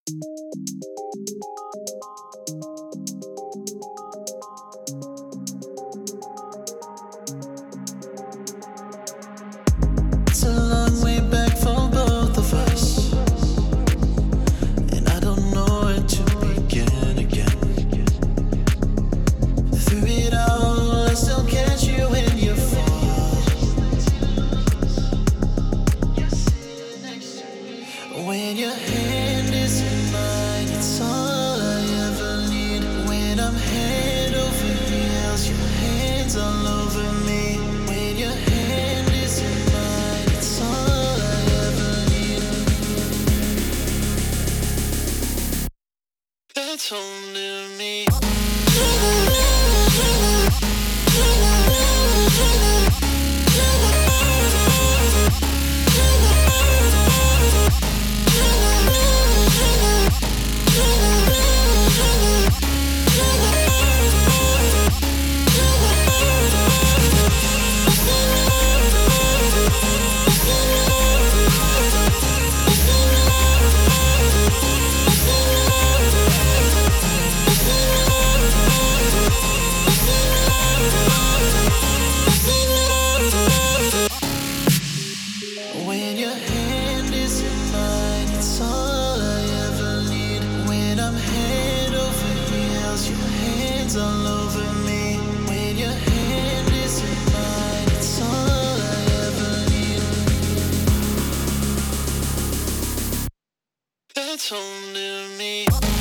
It's a long way back for both of us, and I don't know where to begin again. Through it all, I still catch you when you fall. When your hand is in mine, it's all I ever need. When I'm head over heels, your hands all over me. When your hand is in mine, it's all I ever need. That's only me. When your hand is in mine, it's all I ever need. When I'm head over heels, your hands all over me. When your hand is in mine, it's all I ever need. That's only me.